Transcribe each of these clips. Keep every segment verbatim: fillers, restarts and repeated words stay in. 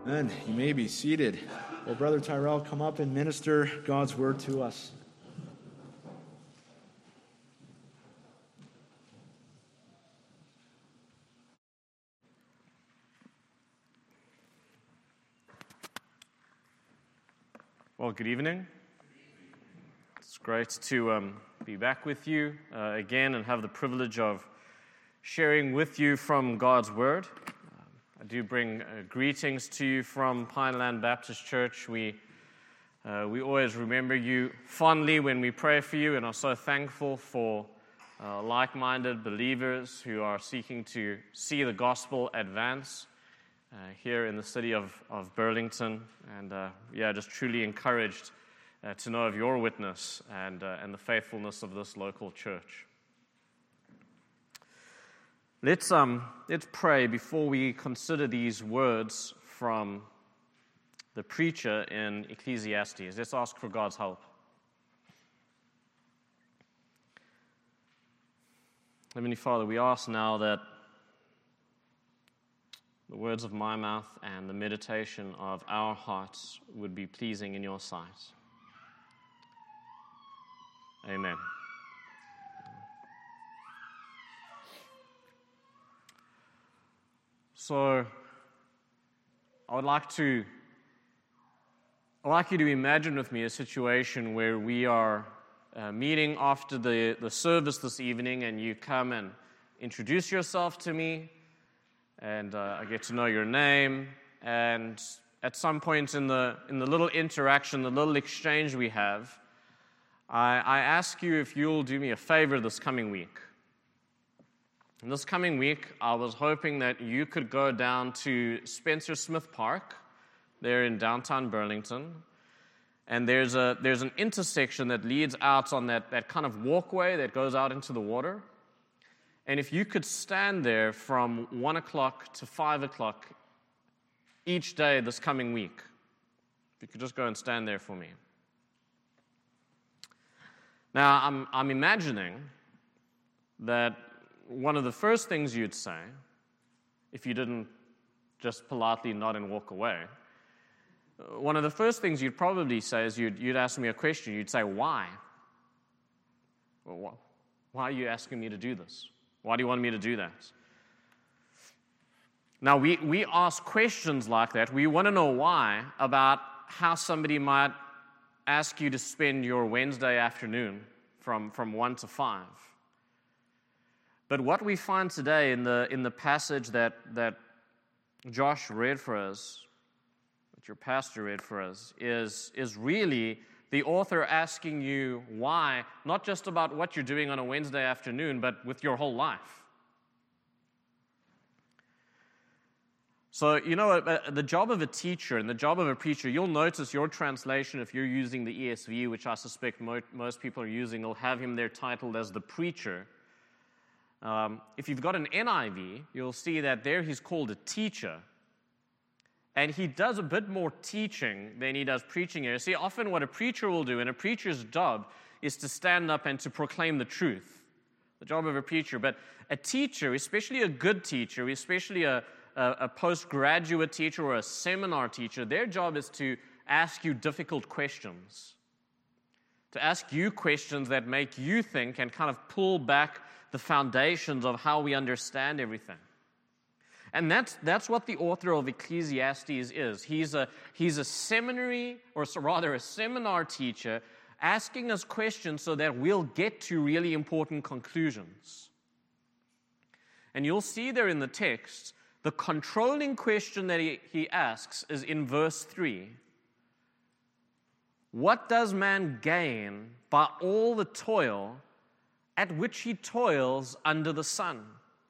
And you may be seated. Will Brother Tyrell come up and minister God's word to us? Well, good evening. It's great to um, be back with you uh, again and have the privilege of sharing with you from God's Word. Um, I do bring uh, greetings to you from Pineland Baptist Church. We uh, we always remember you fondly when we pray for you and are so thankful for uh, like-minded believers who are seeking to see the gospel advance Uh, here in the city of, of Burlington, and uh, yeah, just truly encouraged uh, to know of your witness and uh, and the faithfulness of this local church. Let's um let's pray before we consider these words from the preacher in Ecclesiastes. Let's ask for God's help. Heavenly Father, we ask now that the words of my mouth and the meditation of our hearts would be pleasing in your sight. Amen. So, I would like to, I'd like you to imagine with me a situation where we are uh, meeting after the, the service this evening, and you come and introduce yourself to me, and uh, I get to know your name, and at some point in the in the little interaction, the little exchange we have, I, I ask you if you'll do me a favor this coming week. And this coming week, I was hoping that you could go down to Spencer Smith Park, there in downtown Burlington, and there's a there's an intersection that leads out on that, that kind of walkway that goes out into the water. And if you could stand there from one o'clock to five o'clock each day this coming week, if you could just go and stand there for me. Now, I'm, I'm imagining that one of the first things you'd say, if you didn't just politely nod and walk away, one of the first things you'd probably say is you'd, you'd ask me a question. You'd say, why? Well, why are you asking me to do this? Why do you want me to do that? Now, we, we ask questions like that. We want to know why about how somebody might ask you to spend your Wednesday afternoon from, from one to five. But what we find today in the in the passage that, that Josh read for us, that your pastor read for us, is, is really the author asking you why, not just about what you're doing on a Wednesday afternoon, but with your whole life. So, you know, the job of a teacher and the job of a preacher, you'll notice your translation, if you're using the E S V, which I suspect mo- most people are using, will have him there titled as the preacher. Um, if you've got an N I V, you'll see that there he's called a teacher. And he does a bit more teaching than he does preaching here. See, often what a preacher will do, and a preacher's job is to stand up and to proclaim the truth. The job of a preacher. But a teacher, especially a good teacher, especially a, a, a postgraduate teacher or a seminar teacher, their job is to ask you difficult questions. To ask you questions that make you think and kind of pull back the foundations of how we understand everything. And that's that's what the author of Ecclesiastes is. He's a he's a seminary, or rather a seminar teacher, asking us questions so that we'll get to really important conclusions. And you'll see there in the text, the controlling question that he, he asks is in verse three. What does man gain by all the toil at which he toils under the sun?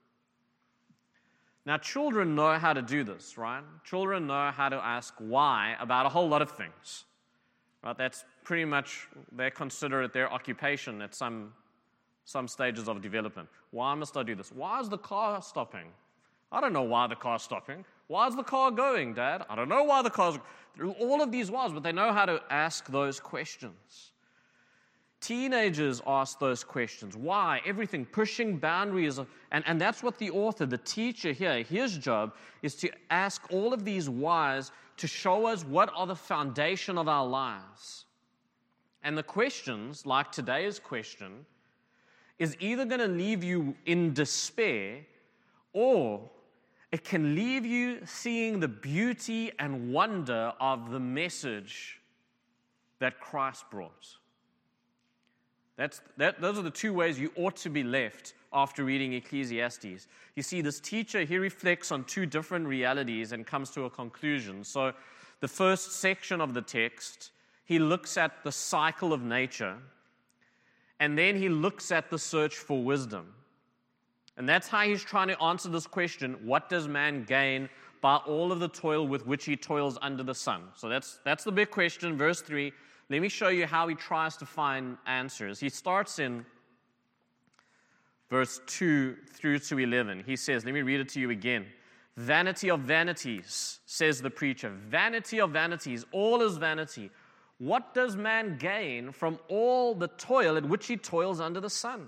Now, children know how to do this, right? Children know how to ask why about a whole lot of things, right? That's pretty much, they consider it their occupation at some, some stages of development. Why must I do this? Why is the car stopping? I don't know why the car's stopping. Why is the car going, Dad? I don't know why the car's... All of these whys, but they know how to ask those questions. Teenagers ask those questions. Why? Everything, pushing boundaries. Of, and, and that's what the author, the teacher here, his job is to ask all of these whys to show us what are the foundation of our lives. And the questions, like today's question, is either going to leave you in despair, or it can leave you seeing the beauty and wonder of the message that Christ brought. That's, that, those are the two ways you ought to be left after reading Ecclesiastes. You see, this teacher, he reflects on two different realities and comes to a conclusion. So the first section of the text, he looks at the cycle of nature, and then he looks at the search for wisdom. And that's how he's trying to answer this question, what does man gain by all of the toil with which he toils under the sun? So that's, that's the big question, verse three. Let me show you how he tries to find answers. He starts in verse two through to eleven. He says, let me read it to you again. Vanity of vanities, says the preacher. Vanity of vanities, all is vanity. What does man gain from all the toil at which he toils under the sun?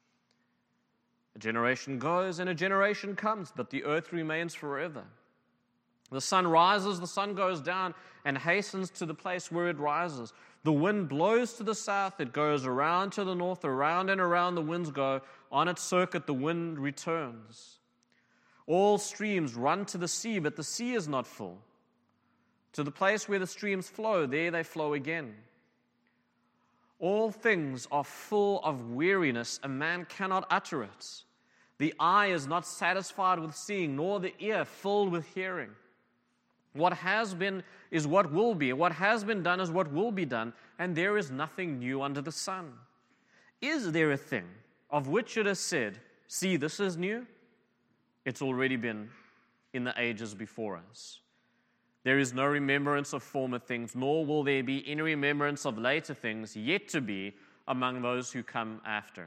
A generation goes and a generation comes, but the earth remains forever. The sun rises, the sun goes down, and hastens to the place where it rises. The wind blows to the south, it goes around to the north, around and around the winds go. On its circuit the wind returns. All streams run to the sea, but the sea is not full. To the place where the streams flow, there they flow again. All things are full of weariness, a man cannot utter it. The eye is not satisfied with seeing, nor the ear filled with hearing. What has been is what will be. What has been done is what will be done, and there is nothing new under the sun. Is there a thing of which it is said, see, this is new? It's already been in the ages before us. There is no remembrance of former things, nor will there be any remembrance of later things yet to be among those who come after.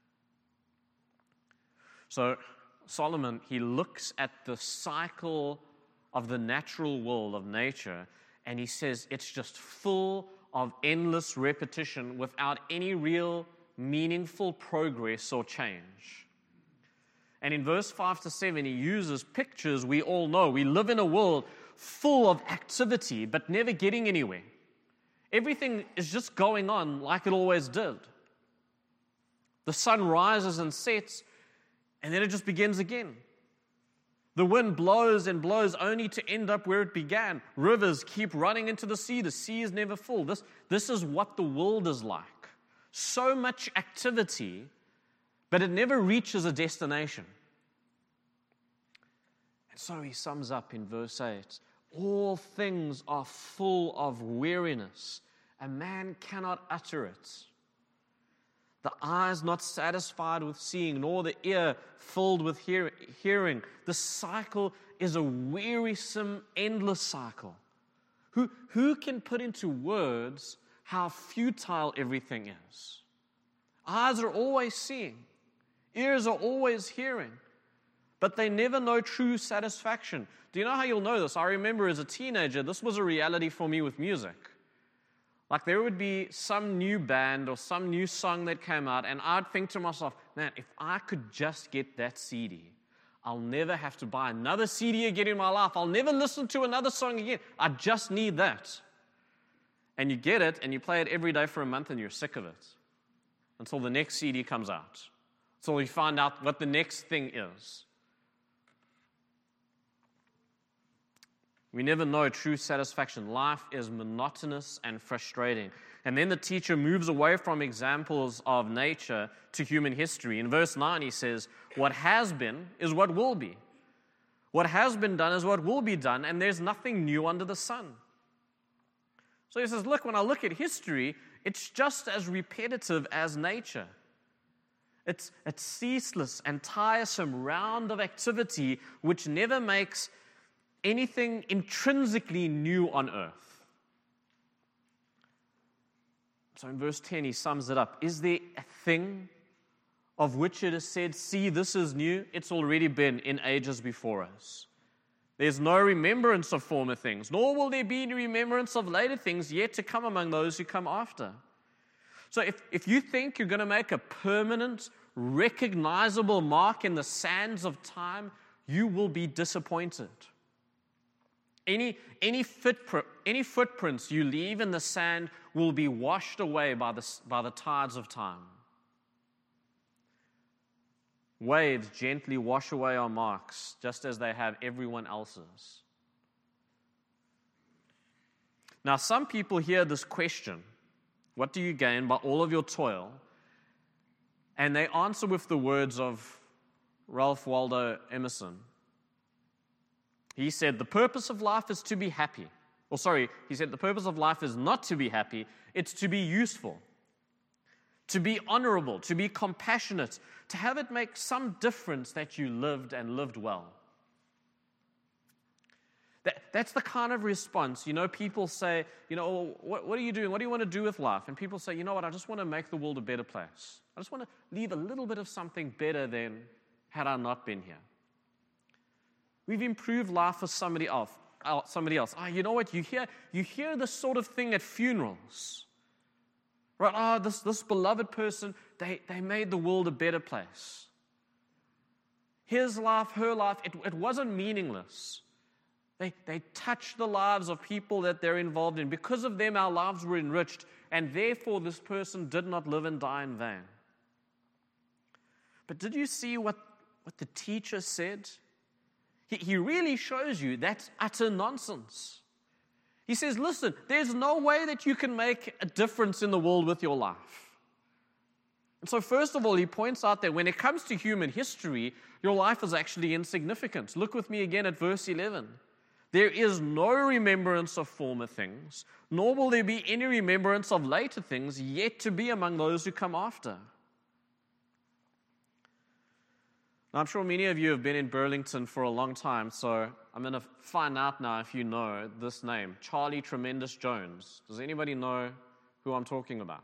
So Solomon, he looks at the cycle of the natural world of nature, and he says it's just full of endless repetition without any real meaningful progress or change. And in verse five to seven, he uses pictures we all know. We live in a world full of activity, but never getting anywhere. Everything is just going on like it always did. The sun rises and sets, and then it just begins again. The wind blows and blows only to end up where it began. Rivers keep running into the sea. The sea is never full. This, this is what the world is like. So much activity, but it never reaches a destination. And so he sums up in verse eight, all things are full of weariness. A man cannot utter it. The eye is not satisfied with seeing, nor the ear filled with hear- hearing. The cycle is a wearisome, endless cycle. Who, who can put into words how futile everything is? Eyes are always seeing. Ears are always hearing. But they never know true satisfaction. Do you know how you'll know this? I remember as a teenager, this was a reality for me with music. Like there would be some new band or some new song that came out, and I'd think to myself, man, if I could just get that C D, I'll never have to buy another C D again in my life. I'll never listen to another song again. I just need that. And you get it, and you play it every day for a month, and you're sick of it. Until the next C D comes out. Until you find out what the next thing is. We never know true satisfaction. Life is monotonous and frustrating. And then the teacher moves away from examples of nature to human history. In verse nine, he says, what has been is what will be. What has been done is what will be done, and there's nothing new under the sun. So he says, look, when I look at history, it's just as repetitive as nature. It's a ceaseless and tiresome round of activity which never makes anything intrinsically new on earth. So in verse ten, he sums it up. Is there a thing of which it is said, see, this is new? It's already been in ages before us. There's no remembrance of former things, nor will there be any remembrance of later things yet to come among those who come after. So if, if you think you're going to make a permanent, recognizable mark in the sands of time, you will be disappointed. Any, any, footprint, any footprints you leave in the sand will be washed away by the, by the tides of time. Waves gently wash away our marks, just as they have everyone else's. Now, some people hear this question, what do you gain by all of your toil? And they answer with the words of Ralph Waldo Emerson. He said, the purpose of life is to be happy. Or sorry, he said, the purpose of life is not to be happy, it's to be useful, to be honorable, to be compassionate, to have it make some difference that you lived and lived well. That, that's the kind of response, you know, people say, you know, oh, what, what are you doing? What do you want to do with life? And people say, you know what, I just want to make the world a better place. I just want to leave a little bit of something better than had I not been here. We've improved life for somebody else. Somebody else. Oh, you know what? You hear, you hear this sort of thing at funerals. Right? Oh, this, this beloved person, they, they made the world a better place. His life, her life, it, it wasn't meaningless. They, they touched the lives of people that they're involved in. Because of them, our lives were enriched, and therefore this person did not live and die in vain. But did you see what, what the teacher said? He, he really shows you that's utter nonsense. He says, listen, there's no way that you can make a difference in the world with your life. And so first of all, he points out that when it comes to human history, your life is actually insignificant. Look with me again at verse eleven. There is no remembrance of former things, nor will there be any remembrance of later things yet to be among those who come after. Now, I'm sure many of you have been in Burlington for a long time, so I'm going to find out now if you know this name, Charlie Tremendous Jones. Does anybody know who I'm talking about?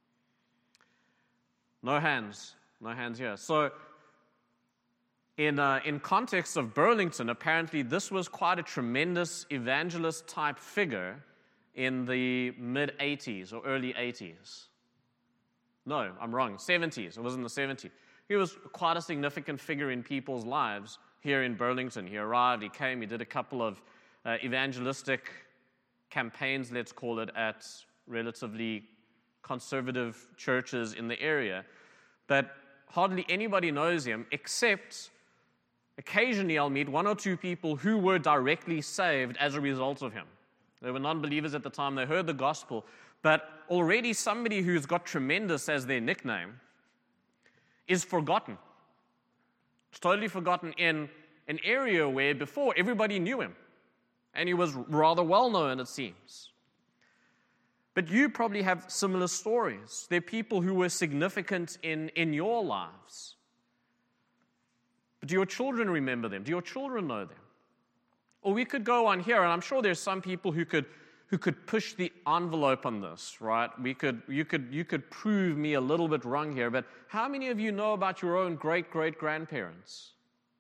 No hands. No hands here. So, in, uh, in context of Burlington, apparently this was quite a tremendous evangelist-type figure in the mid-eighties or early eighties. No, I'm wrong, seventies. It was in the seventies. He was quite a significant figure in people's lives here in Burlington. He arrived, he came, he did a couple of uh, evangelistic campaigns, let's call it, at relatively conservative churches in the area. But hardly anybody knows him, except occasionally I'll meet one or two people who were directly saved as a result of him. They were non-believers at the time, they heard the gospel, but already somebody who's got tremendous as their nickname is forgotten. It's totally forgotten in an area where before everybody knew him, and he was rather well known, it seems. But you probably have similar stories. There are people who were significant in, in your lives. But do your children remember them? Do your children know them? Or we could go on here, and I'm sure there's some people who could who could push the envelope on this, right? We could, you could, you could prove me a little bit wrong here, but how many of you know about your own great-great-grandparents?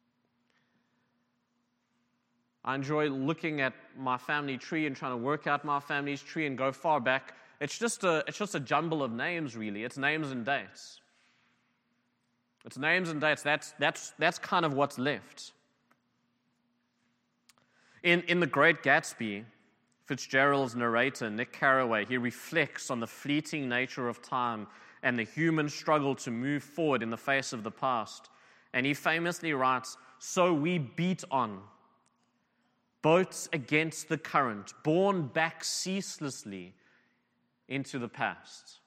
I enjoy looking at my family tree and trying to work out my family's tree and go far back. It's just a, it's just a jumble of names, really. It's names and dates. It's names and dates. That's, that's, that's kind of what's left. In, in The Great Gatsby, Fitzgerald's narrator, Nick Carraway, he reflects on the fleeting nature of time and the human struggle to move forward in the face of the past. And he famously writes, "So we beat on, boats against the current, borne back ceaselessly into the past."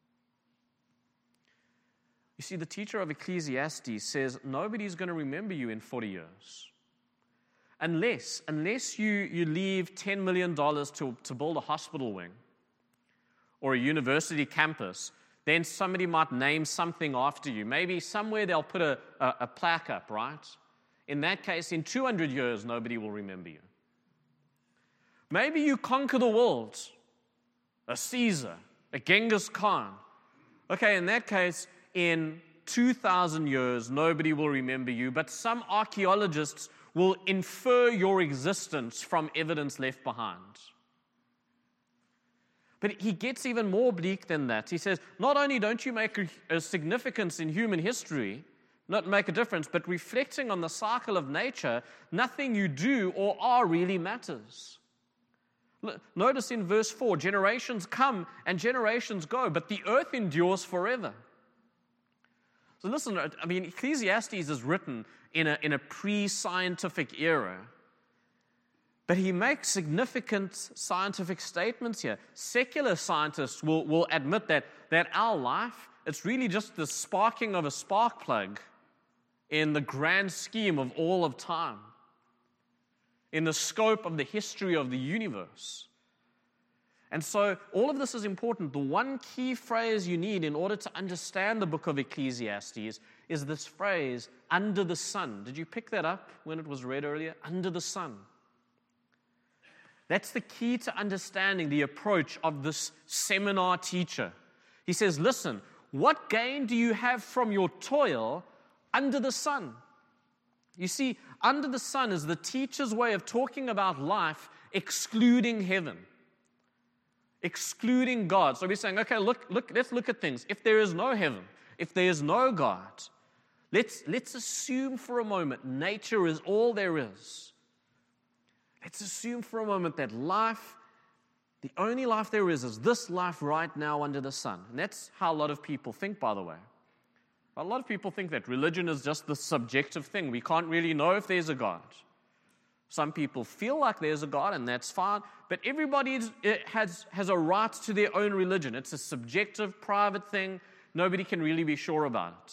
You see, the teacher of Ecclesiastes says nobody's going to remember you in forty years. Unless, unless you, you leave ten million dollars to, to build a hospital wing or a university campus, then somebody might name something after you. Maybe somewhere they'll put a, a, a plaque up, right? In that case, in two hundred years, nobody will remember you. Maybe you conquer the world, a Caesar, a Genghis Khan. Okay, in that case, in two thousand years, nobody will remember you, but some archaeologists will infer your existence from evidence left behind. But he gets even more bleak than that. He says, not only don't you make a, a significance in human history, not make a difference, but reflecting on the cycle of nature, nothing you do or are really matters. Look, notice in verse four, generations come and generations go, but the earth endures forever. So listen, I mean, Ecclesiastes is written in a, in a pre-scientific era, but he makes significant scientific statements here. Secular scientists will, will admit that, that our life, it's really just the sparking of a spark plug in the grand scheme of all of time, in the scope of the history of the universe. And so all of this is important. The one key phrase you need in order to understand the book of Ecclesiastes is this phrase, under the sun. Did you pick that up when it was read earlier? Under the sun. That's the key to understanding the approach of this seminar teacher. He says, listen, what gain do you have from your toil under the sun? You see, under the sun is the teacher's way of talking about life excluding heaven, excluding God. So we're saying, okay, look, look, let's look at things. If there is no heaven, if there is no God, let's, let's assume for a moment nature is all there is. Let's assume for a moment that life, the only life there is, is this life right now under the sun. And that's how a lot of people think, by the way. A lot of people think that religion is just the subjective thing. We can't really know if there's a God. Some people feel like there's a God, and that's fine. But everybody has, has a right to their own religion. It's a subjective, private thing. Nobody can really be sure about it.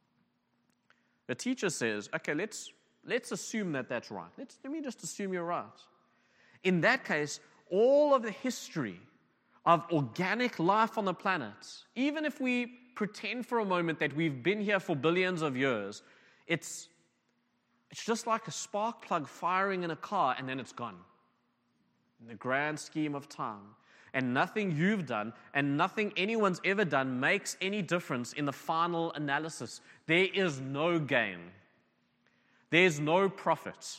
The teacher says, okay, let's Let's assume that that's right. Let's, let me just assume you're right. In that case, all of the history of organic life on the planet, even if we pretend for a moment that we've been here for billions of years, it's, it's just like a spark plug firing in a car and then it's gone. In the grand scheme of time. And nothing you've done and nothing anyone's ever done makes any difference in the final analysis. There is no gain. There's no profit.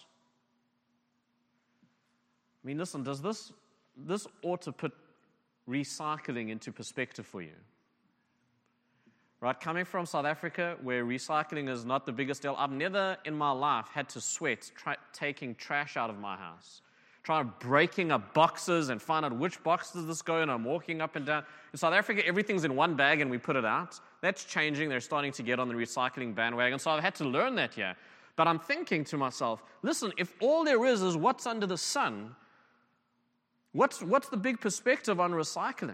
I mean, listen, does this, this ought to put recycling into perspective for you? Right, coming from South Africa, where recycling is not the biggest deal, I've never in my life had to sweat tra- taking trash out of my house. Trying breaking up boxes and find out which box does this go in. I'm walking up and down. In South Africa, everything's in one bag and we put it out. That's changing. They're starting to get on the recycling bandwagon. So I've had to learn that here. But I'm thinking to myself, listen, if all there is is what's under the sun, what's, what's the big perspective on recycling?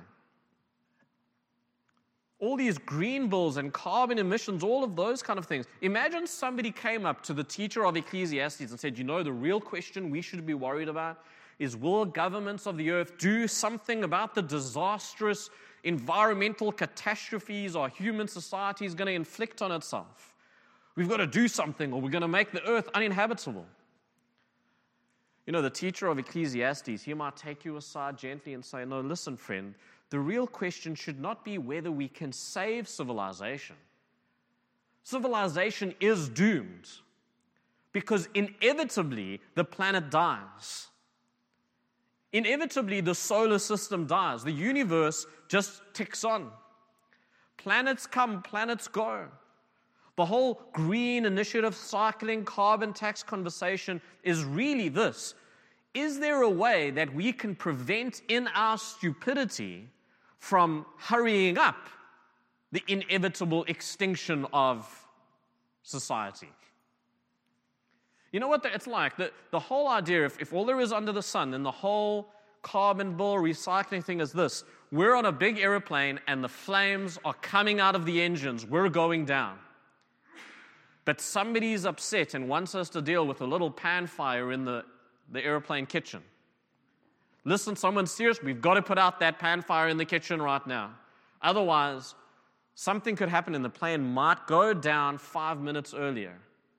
All these green bills and carbon emissions, all of those kind of things. Imagine somebody came up to the teacher of Ecclesiastes and said, you know, the real question we should be worried about is, will governments of the earth do something about the disastrous environmental catastrophes our human society is going to inflict on itself? We've got to do something or we're going to make the earth uninhabitable. You know, the teacher of Ecclesiastes, he might take you aside gently and say, no, listen, friend, the real question should not be whether we can save civilization. Civilization is doomed because inevitably the planet dies. Inevitably the solar system dies. The universe just ticks on. Planets come, planets go. The whole green initiative, cycling, carbon tax conversation is really this. Is there a way that we can prevent in our stupidity from hurrying up the inevitable extinction of society? You know what it's like? The, the whole idea, if, if all there is under the sun, then the whole carbon bill recycling thing is this. We're on a big airplane and the flames are coming out of the engines. We're going down. But somebody's upset and wants us to deal with a little pan fire in the, the airplane kitchen. Listen, someone's serious. We've got to put out that pan fire in the kitchen right now. Otherwise, something could happen and the plane might go down five minutes earlier.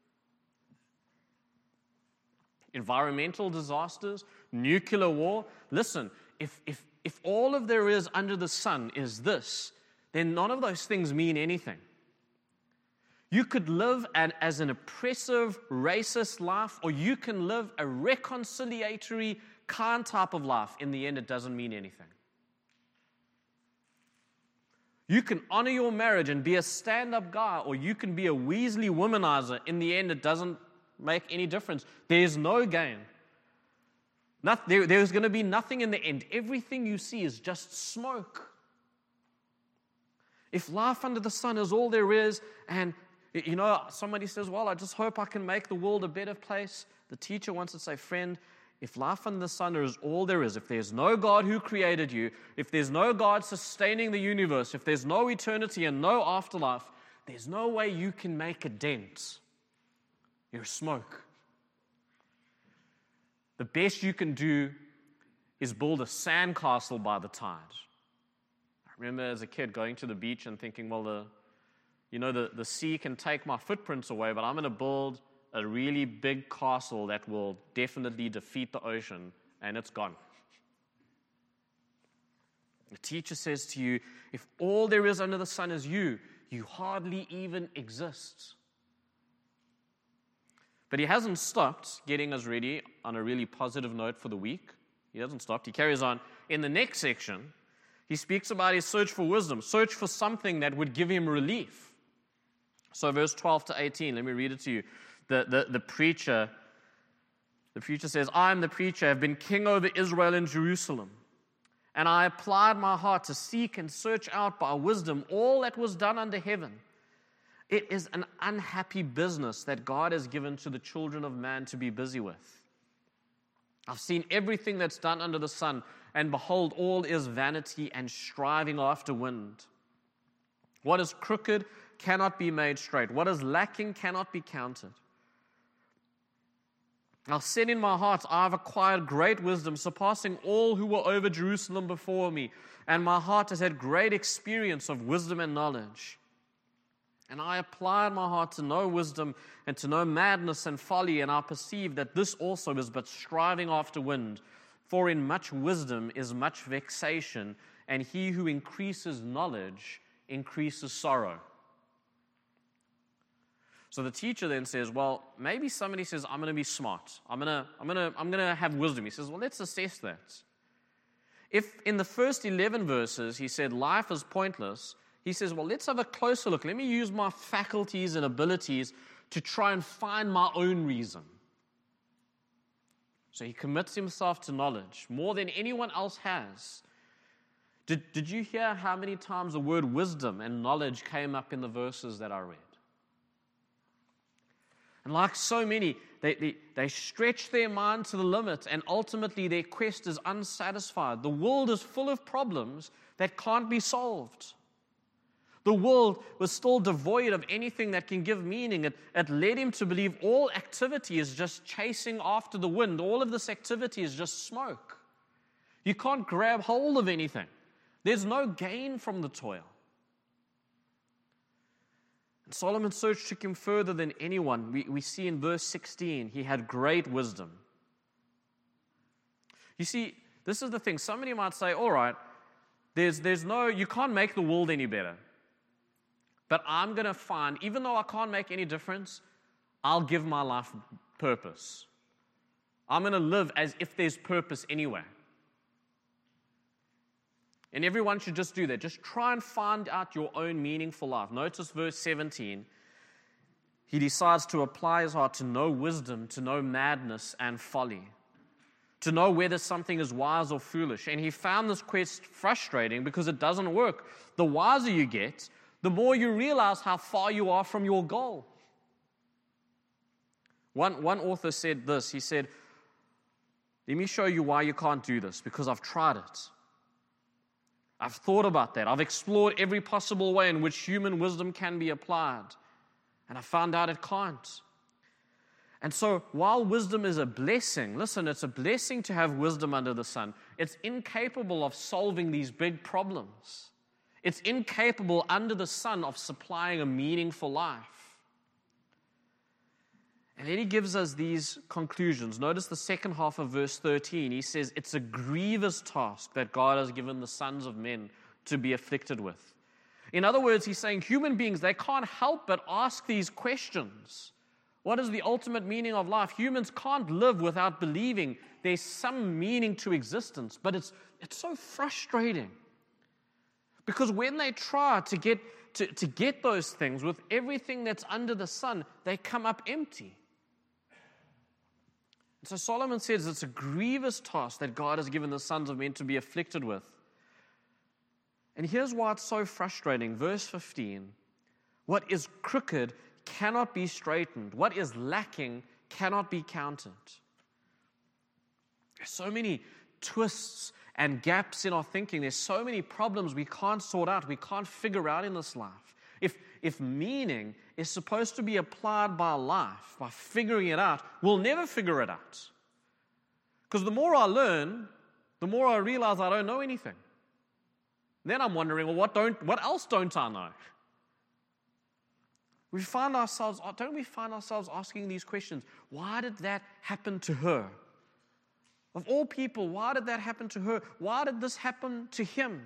Environmental disasters, nuclear war. Listen, if, if, if all of there is under the sun is this, then none of those things mean anything. You could live an, as an oppressive, racist life, or you can live a reconciliatory, kind type of life. In the end, it doesn't mean anything. You can honor your marriage and be a stand-up guy, or you can be a Weasley womanizer. In the end, it doesn't make any difference. There's no gain. Not, there, there's going to be nothing in the end. Everything you see is just smoke. If life under the sun is all there is, and you know, somebody says, well, I just hope I can make the world a better place. The teacher wants to say, friend, if life under the sun is all there is, if there's no God who created you, if there's no God sustaining the universe, if there's no eternity and no afterlife, there's no way you can make a dent. You're smoke. The best you can do is build a sandcastle by the tide. I remember as a kid going to the beach and thinking, well, the, you know, the, the sea can take my footprints away, but I'm going to build a really big castle that will definitely defeat the ocean, and it's gone. The teacher says to you, if all there is under the sun is you, you hardly even exist. But he hasn't stopped getting us ready on a really positive note for the week. He hasn't stopped. He carries on. In the next section, he speaks about his search for wisdom, search for something that would give him relief. So verse twelve to eighteen, let me read it to you. The, the, the preacher, the preacher says, I am the preacher, have been king over Israel and Jerusalem. And I applied my heart to seek and search out by wisdom all that was done under heaven. It is an unhappy business that God has given to the children of man to be busy with. I've seen everything that's done under the sun, and behold, all is vanity and striving after wind. What is crooked cannot be made straight. What is lacking cannot be counted. I've said in my heart, I have acquired great wisdom, surpassing all who were over Jerusalem before me, and my heart has had great experience of wisdom and knowledge. And I applied my heart to know wisdom and to know madness and folly, and I perceived that this also is but striving after wind. For in much wisdom is much vexation, and he who increases knowledge increases sorrow. So the teacher then says, well, maybe somebody says, I'm going to be smart. I'm going to, I'm going to, I'm going to have wisdom. He says, well, let's assess that. If in the first eleven verses he said life is pointless, he says, well, let's have a closer look. Let me use my faculties and abilities to try and find my own reason. So he commits himself to knowledge more than anyone else has. Did, did you hear how many times the word wisdom and knowledge came up in the verses that I read? And like so many, they, they, they stretch their mind to the limit, and ultimately their quest is unsatisfied. The world is full of problems that can't be solved. The world was still devoid of anything that can give meaning. It, it led him to believe all activity is just chasing after the wind. All of this activity is just smoke. You can't grab hold of anything. There's no gain from the toil. And Solomon's search took him further than anyone. We, we see in verse sixteen, he had great wisdom. You see, this is the thing. Somebody might say, all right, there's, there's no, you can't make the world any better. But I'm going to find, even though I can't make any difference, I'll give my life purpose. I'm going to live as if there's purpose anyway. And everyone should just do that. Just try and find out your own meaningful life. Notice verse seventeen. He decides to apply his heart to know wisdom, to know madness and folly, to know whether something is wise or foolish. And he found this quest frustrating because it doesn't work. The wiser you get, the more you realize how far you are from your goal. One, one author said this. He said, let me show you why you can't do this, because I've tried it. I've thought about that. I've explored every possible way in which human wisdom can be applied. And I found out it can't. And so while wisdom is a blessing, listen, it's a blessing to have wisdom under the sun. It's incapable of solving these big problems. It's incapable under the sun of supplying a meaningful life. And then he gives us these conclusions. Notice the second half of verse thirteen. He says, it's a grievous task that God has given the sons of men to be afflicted with. In other words, he's saying human beings, they can't help but ask these questions. What is the ultimate meaning of life? Humans can't live without believing there's some meaning to existence, but it's, it's so frustrating. Because when they try to get to, to get those things with everything that's under the sun, they come up empty. And so Solomon says it's a grievous task that God has given the sons of men to be afflicted with. And here's why it's so frustrating. Verse fifteen, what is crooked cannot be straightened. What is lacking cannot be counted. There's so many twists and gaps in our thinking. There's so many problems we can't sort out, we can't figure out in this life. If, if meaning is supposed to be applied by life, by figuring it out, we'll never figure it out. Because the more I learn, the more I realize I don't know anything. Then I'm wondering, well, what don't, what else don't I know? We find ourselves, don't we find ourselves asking these questions? Why did that happen to her? Of all people, why did that happen to her? Why did this happen to him?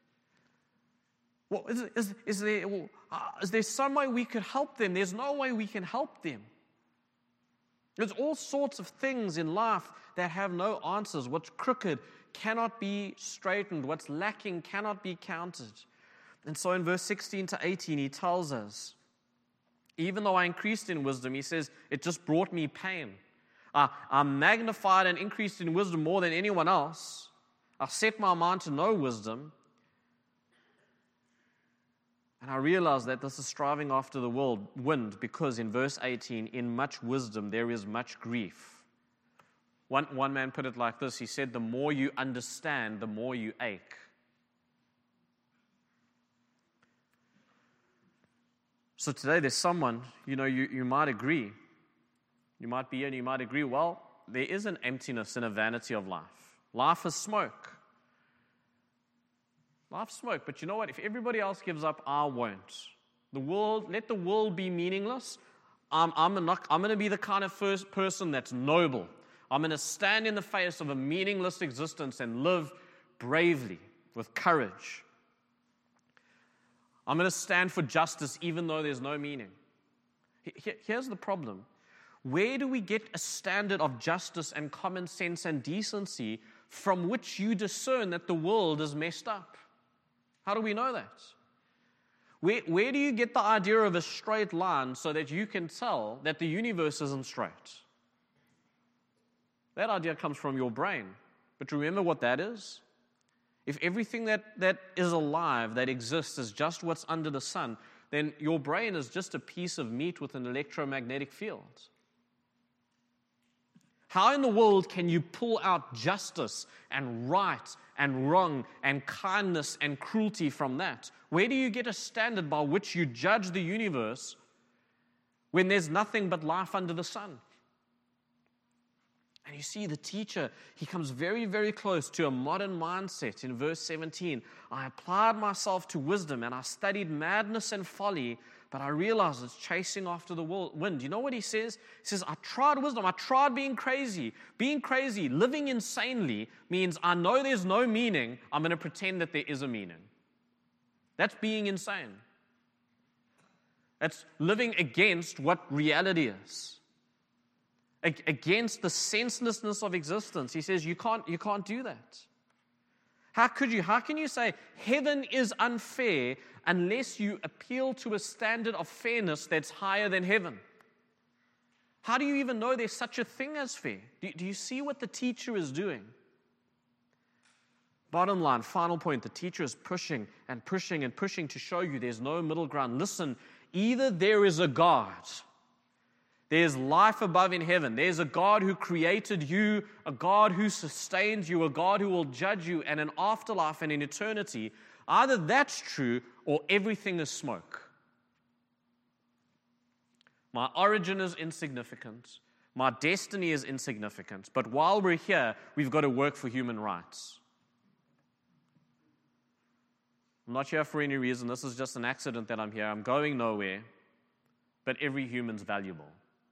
Well, is, is, is, there, well, uh, is there some way we could help them? There's no way we can help them. There's all sorts of things in life that have no answers. What's crooked cannot be straightened. What's lacking cannot be counted. And so in verse sixteen to eighteen, he tells us, even though I increased in wisdom, he says, it just brought me pain. Uh, I magnified and increased in wisdom more than anyone else. I set my mind to know wisdom. And I realized that this is striving after the world, wind, because in verse eighteen, in much wisdom there is much grief. One, one man put it like this. He said, the more you understand, the more you ache. So today there's someone, you know, you, you might agree. You might be here and you might agree, well, there is an emptiness and a vanity of life. Life is smoke. Life's smoke. But you know what? If everybody else gives up, I won't. The world, let the world be meaningless. I'm, I'm, not, I'm going to be the kind of first person that's noble. I'm going to stand in the face of a meaningless existence and live bravely, with courage. I'm going to stand for justice even though there's no meaning. Here's the problem. Where do we get a standard of justice and common sense and decency from which you discern that the world is messed up? How do we know that? Where, where do you get the idea of a straight line so that you can tell that the universe isn't straight? That idea comes from your brain. But remember what that is? If everything that, that is alive, that exists, is just what's under the sun, then your brain is just a piece of meat with an electromagnetic field. How in the world can you pull out justice and right and wrong and kindness and cruelty from that? Where do you get a standard by which you judge the universe when there's nothing but life under the sun? And you see, the teacher, he comes very, very close to a modern mindset in verse seventeen. I applied myself to wisdom and I studied madness and folly, but I realized it's chasing after the wind. You know what he says? He says, I tried wisdom. I tried being crazy. Being crazy, living insanely, means I know there's no meaning. I'm going to pretend that there is a meaning. That's being insane. That's living against what reality is. Against the senselessness of existence. He says, you can't, you can't do that. How could you? How can you say heaven is unfair unless you appeal to a standard of fairness that's higher than heaven? How do you even know there's such a thing as fair? Do, do you see what the teacher is doing? Bottom line, final point, the teacher is pushing and pushing and pushing to show you there's no middle ground. Listen, either there is a God, there's life above in heaven. There's a God who created you, a God who sustains you, a God who will judge you, and an afterlife and an eternity. Either that's true or everything is smoke. My origin is insignificant. My destiny is insignificant. But while we're here, we've got to work for human rights. I'm not here for any reason. This is just an accident that I'm here. I'm going nowhere. But every human's valuable.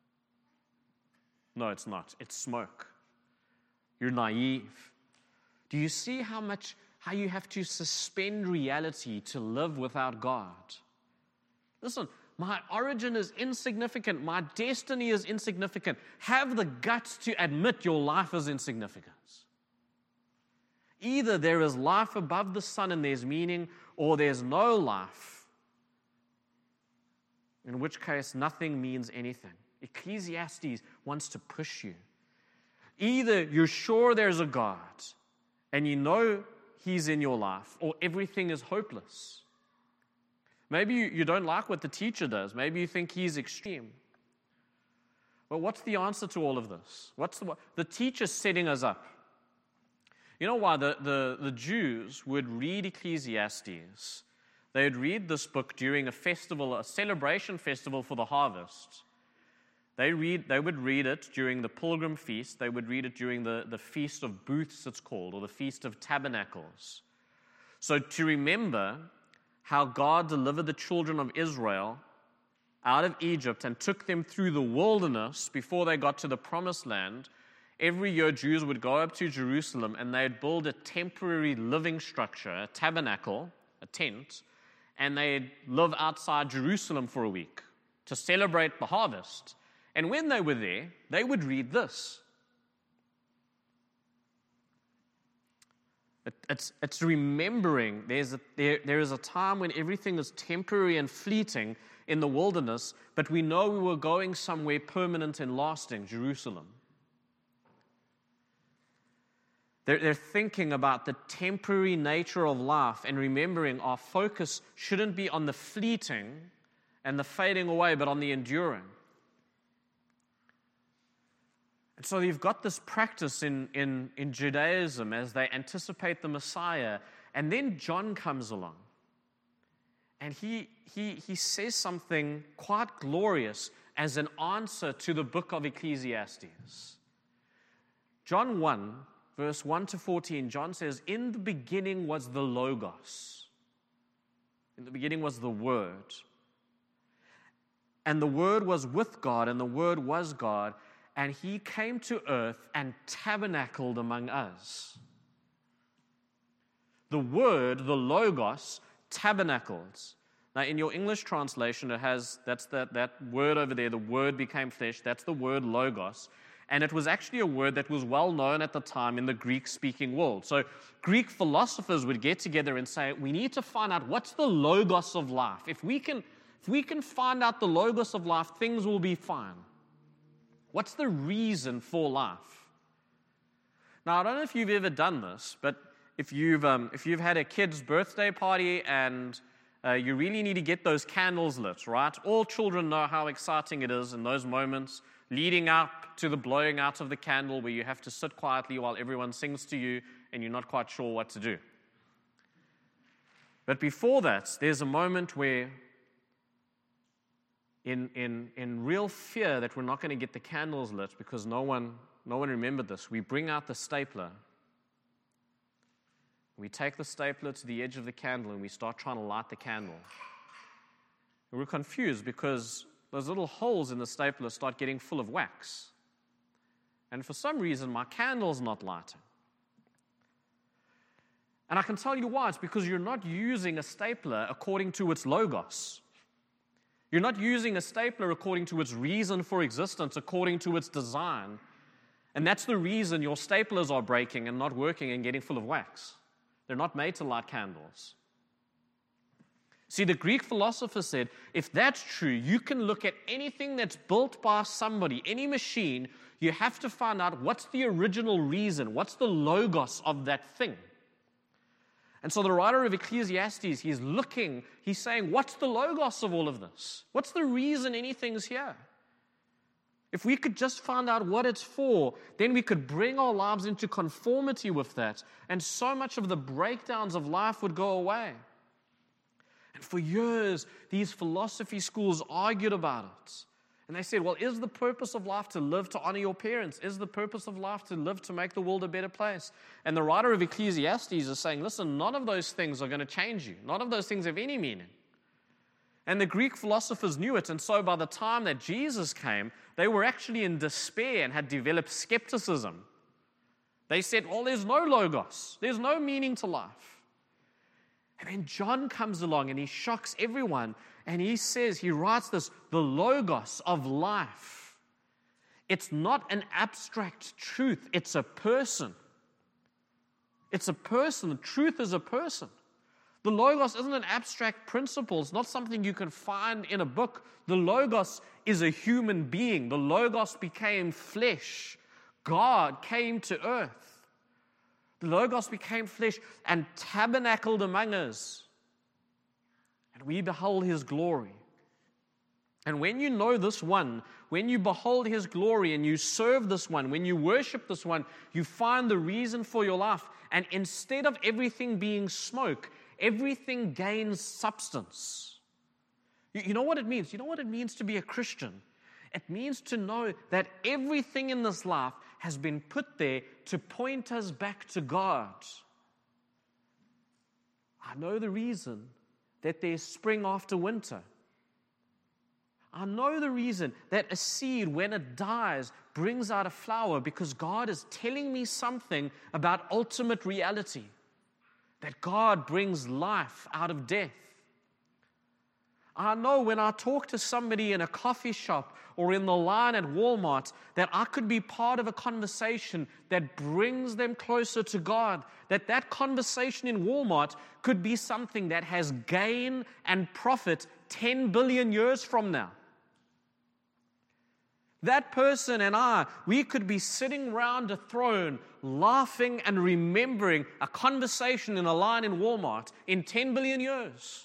No, it's not. It's smoke. You're naive. Do you see how much, how you have to suspend reality to live without God? Listen, my origin is insignificant. My destiny is insignificant. Have the guts to admit your life is insignificant. either there is life above the sun and there's meaning, or there's no life, in which case nothing means anything. Ecclesiastes wants to push you. Either you're sure there's a God and you know He's in your life, or everything is hopeless. Maybe you, you don't like what the teacher does. Maybe you think he's extreme. But what's the answer to all of this? What's the, the teacher's setting us up. You know why? The, the, the Jews would read Ecclesiastes. They would read this book during a festival, a celebration festival for the harvest. They read. They would read it during the Pilgrim Feast. They would read it during the, the Feast of Booths, it's called, or the Feast of Tabernacles. So to remember how God delivered the children of Israel out of Egypt and took them through the wilderness before they got to the Promised Land, every year Jews would go up to Jerusalem and they'd build a temporary living structure, a tabernacle, a tent, and they'd live outside Jerusalem for a week to celebrate the harvest. And when they were there, they would read this. It, it's, it's remembering there's a, there, there is a time when everything is temporary and fleeting in the wilderness, but we know we were going somewhere permanent and lasting, Jerusalem. They're, they're thinking about the temporary nature of life and remembering our focus shouldn't be on the fleeting and the fading away, but on the enduring. And so you've got this practice in, in, in Judaism as they anticipate the Messiah. And then John comes along. And he, he, he says something quite glorious as an answer to the book of Ecclesiastes. John one, verse one to fourteen, John says, "In the beginning was the Logos." In the beginning was the Word. "And the Word was with God, and the Word was God. And He came to earth and tabernacled among us." The Word, the Logos, tabernacled. Now, in your English translation, it has, that's that, that word over there, the Word became flesh, that's the word Logos. And it was actually a word that was well known at the time in the Greek-speaking world. So Greek philosophers would get together and say, we need to find out what's the Logos of life. If we can, if we can find out the Logos of life, things will be fine. What's the reason for life? Now, I don't know if you've ever done this, but if you've um, if you've had a kid's birthday party and uh, you really need to get those candles lit, right? All children know how exciting it is in those moments leading up to the blowing out of the candle where you have to sit quietly while everyone sings to you and you're not quite sure what to do. But before that, there's a moment where In, in, in real fear that we're not going to get the candles lit because no one, no one remembered this, we bring out the stapler. We take the stapler to the edge of the candle and we start trying to light the candle. And we're confused because those little holes in the stapler start getting full of wax. And for some reason, my candle's not lighting. And I can tell you why. It's because you're not using a stapler according to its logos. You're not using a stapler according to its reason for existence, according to its design. And that's the reason your staplers are breaking and not working and getting full of wax. They're not made to light candles. See, the Greek philosopher said, if that's true, you can look at anything that's built by somebody, any machine, you have to find out what's the original reason, what's the logos of that thing. And so the writer of Ecclesiastes, he's looking, he's saying, what's the logos of all of this? What's the reason anything's here? If we could just find out what it's for, then we could bring our lives into conformity with that, and so much of the breakdowns of life would go away. And for years, these philosophy schools argued about it. And they said, well, is the purpose of life to live to honor your parents? Is the purpose of life to live to make the world a better place? And the writer of Ecclesiastes is saying, listen, none of those things are going to change you. None of those things have any meaning. And the Greek philosophers knew it, and so by the time that Jesus came, they were actually in despair and had developed skepticism. They said, well, there's no logos. There's no meaning to life. And then John comes along and he shocks everyone. And he says, he writes this, the logos of life. It's not an abstract truth, it's a person. It's a person. The truth is a person. The Logos isn't an abstract principle. It's not something you can find in a book. The Logos is a human being. The Logos became flesh. God came to earth. The Logos became flesh and tabernacled among us. And we behold His glory. And when you know this one, when you behold His glory and you serve this one, when you worship this one, you find the reason for your life. And instead of everything being smoke, everything gains substance. You, you know what it means? You know what it means to be a Christian? It means to know that everything in this life has been put there to point us back to God. I know the reason that there's spring after winter. I know the reason that a seed, when it dies, brings out a flower, because God is telling me something about ultimate reality, that God brings life out of death. I know when I talk to somebody in a coffee shop or in the line at Walmart that I could be part of a conversation that brings them closer to God, that that conversation in Walmart could be something that has gain and profit ten billion years from now. That person and I, we could be sitting around a throne, laughing and remembering a conversation in a line in Walmart in ten billion years.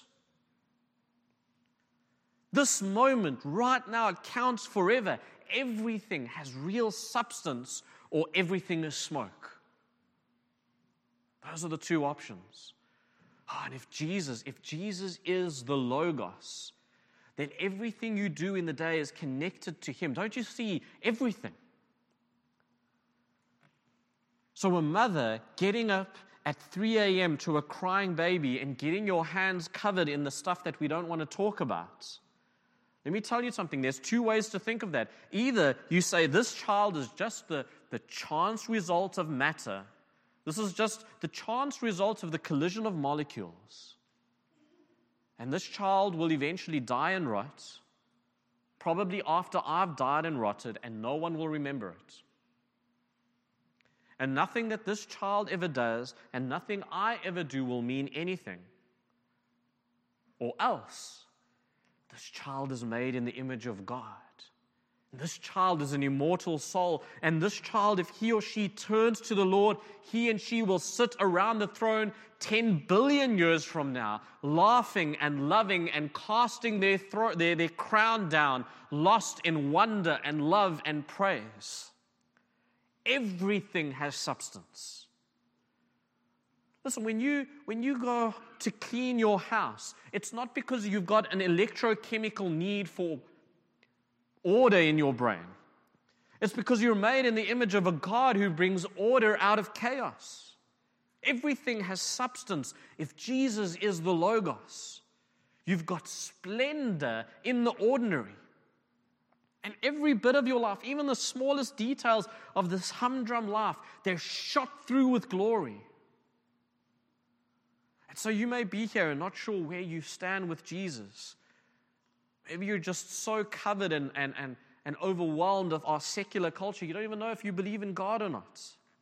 This moment right now, it counts forever. Everything has real substance, or everything is smoke. Those are the two options. Oh, and if Jesus, if Jesus is the Logos, then everything you do in the day is connected to Him. Don't you see everything? So a mother getting up at three a.m. to a crying baby and getting your hands covered in the stuff that we don't want to talk about. Let me tell you something. There's two ways to think of that. Either you say this child is just the, the chance result of matter. This is just the chance result of the collision of molecules. And this child will eventually die and rot, probably after I've died and rotted, and no one will remember it. And nothing that this child ever does and nothing I ever do will mean anything. Or else, this child is made in the image of God. This child is an immortal soul. And this child, if he or she turns to the Lord, he and she will sit around the throne ten billion years from now, laughing and loving and casting their, thro- their, their crown down, lost in wonder and love and praise. Everything has substance. Listen, when you, when you go to clean your house, it's not because you've got an electrochemical need for order in your brain. It's because you're made in the image of a God who brings order out of chaos. Everything has substance. If Jesus is the Logos, you've got splendor in the ordinary. And every bit of your life, even the smallest details of this humdrum life, they're shot through with glory. And so you may be here and not sure where you stand with Jesus. Maybe you're just so covered and, and, and, and overwhelmed of our secular culture, you don't even know if you believe in God or not.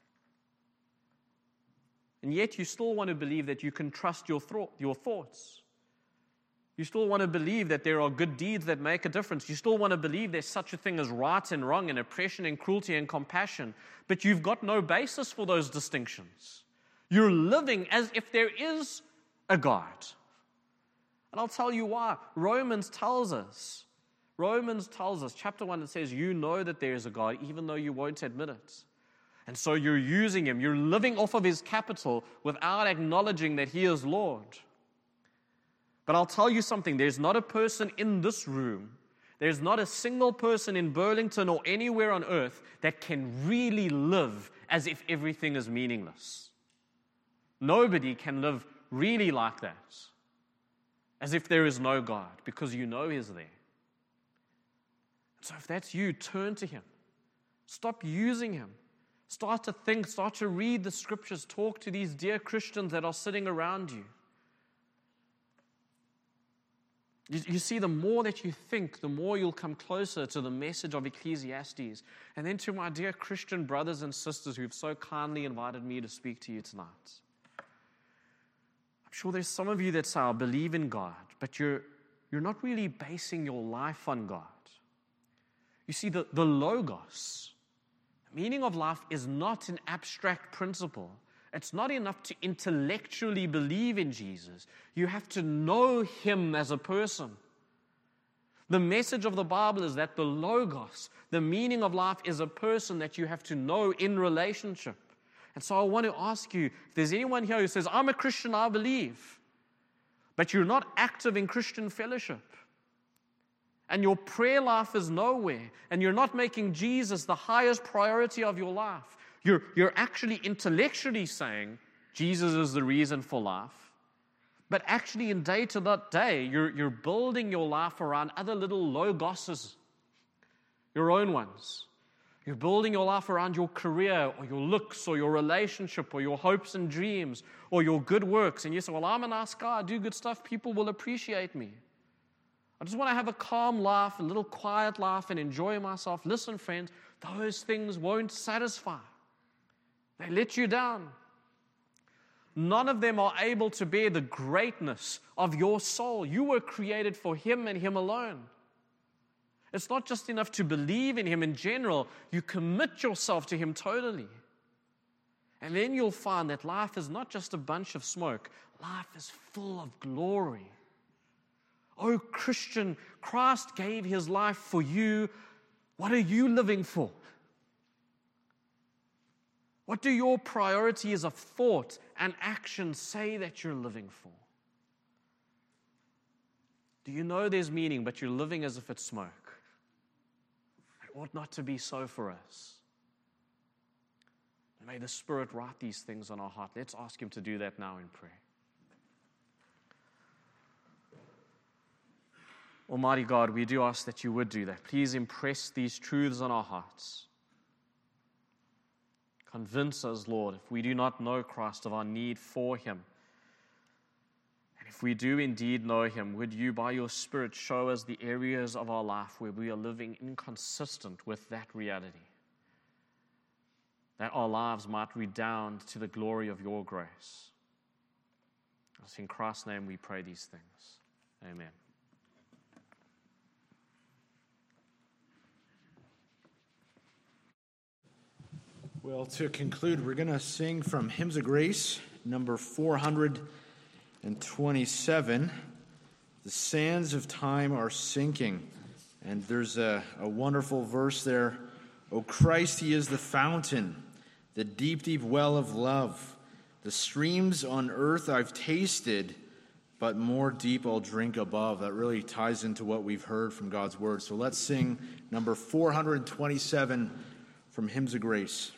And yet you still want to believe that you can trust your, thought, your thoughts. You still want to believe that there are good deeds that make a difference. You still want to believe there's such a thing as right and wrong and oppression and cruelty and compassion. But you've got no basis for those distinctions. You're living as if there is a God. And I'll tell you why. Romans tells us, Romans tells us, chapter one, it says, you know that there is a God, even though you won't admit it. And so you're using Him. You're living off of His capital without acknowledging that He is Lord. But I'll tell you something. There's not a person in this room, there's not a single person in Burlington or anywhere on earth that can really live as if everything is meaningless. Nobody can live really like that, as if there is no God, because you know He's there. So if that's you, turn to Him. Stop using Him. Start to think, start to read the Scriptures, talk to these dear Christians that are sitting around you. You, you see, the more that you think, the more you'll come closer to the message of Ecclesiastes. And then to my dear Christian brothers and sisters who've so kindly invited me to speak to you tonight. I'm sure there's some of you that say, I believe in God, but you're, you're not really basing your life on God. You see, the, the Logos, the meaning of life, is not an abstract principle. It's not enough to intellectually believe in Jesus. You have to know Him as a person. The message of the Bible is that the Logos, the meaning of life, is a person that you have to know in relationship. And so I want to ask you, if there's anyone here who says, I'm a Christian, I believe, but you're not active in Christian fellowship, and your prayer life is nowhere, and you're not making Jesus the highest priority of your life, You're, you're actually intellectually saying Jesus is the reason for life, but actually in day to day, you're, you're building your life around other little logoses, your own ones. You're building your life around your career or your looks or your relationship or your hopes and dreams or your good works. And you say, well, I'm a nice guy, I do good stuff, people will appreciate me. I just want to have a calm life, a little quiet life and enjoy myself. Listen, friends, those things won't satisfy. They let you down. None of them are able to bear the greatness of your soul. You were created for Him and Him alone. It's not just enough to believe in Him in general. You commit yourself to Him totally. And then you'll find that life is not just a bunch of smoke. Life is full of glory. Oh, Christian, Christ gave His life for you. What are you living for? What do your priorities of thought and action say that you're living for? Do you know there's meaning, but you're living as if it's smoke? It ought not to be so for us. May the Spirit write these things on our heart. Let's ask Him to do that now in prayer. Almighty God, we do ask that You would do that. Please impress these truths on our hearts. Convince us, Lord, if we do not know Christ, of our need for Him. And if we do indeed know Him, would You, by Your Spirit, show us the areas of our life where we are living inconsistent with that reality, that our lives might redound to the glory of Your grace. It's in Christ's name we pray these things. Amen. Well, to conclude, we're going to sing from Hymns of Grace, number four hundred twenty-seven. The sands of time are sinking. And there's a, a wonderful verse there. O Christ, He is the fountain, the deep, deep well of love. The streams on earth I've tasted, but more deep I'll drink above. That really ties into what we've heard from God's word. So let's sing number four hundred twenty-seven from Hymns of Grace.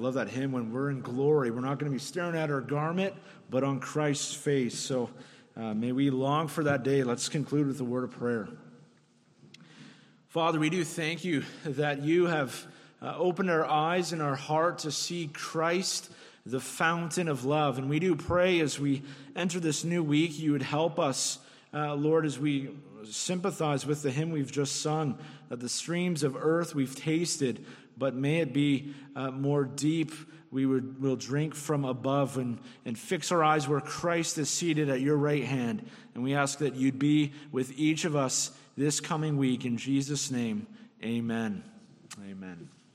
love that hymn, when we're in glory, we're not going to be staring at our garment, but on Christ's face. So uh, may we long for that day. Let's conclude with a word of prayer. Father, we do thank you that you have uh, opened our eyes and our heart to see Christ, the fountain of love. And we do pray as we enter this new week, you would help us, uh, Lord, as we sympathize with the hymn we've just sung, that the streams of earth we've tasted, but may it be uh, more deep. We would, will drink from above and, and fix our eyes where Christ is seated at your right hand. And we ask that you'd be with each of us this coming week. In Jesus' name, amen. Amen.